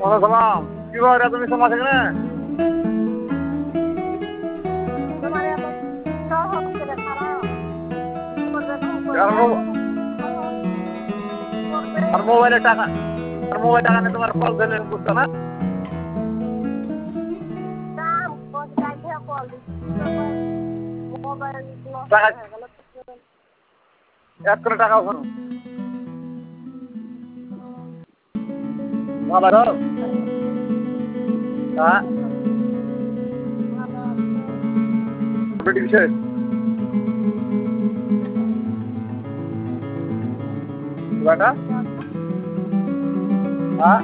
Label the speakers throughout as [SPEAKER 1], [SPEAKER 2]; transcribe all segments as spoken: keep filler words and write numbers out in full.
[SPEAKER 1] সালাম কি বারে তুমি সমাজ এখানে আর মোবাইলে টাকা আর মোবাইল টাকা নিয়ে তোমার কল দিলেন বুঝছো না টাকা এক করে টাকা ওখানে ভালো হ্যাঁ বিষয় বেটা হ্যাঁ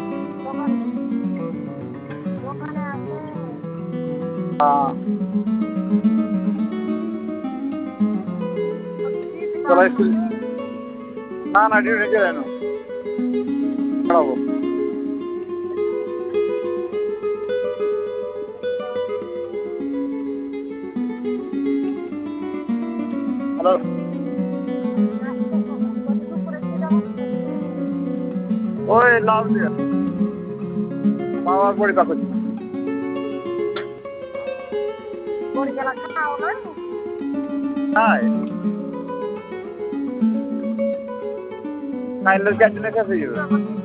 [SPEAKER 1] চলো স্কুল না না ডিউটি গেলে না পড়াবো হ্যালো ওই লাভ দিয়া বাবার পরীক্ষা করছি Nine look at the next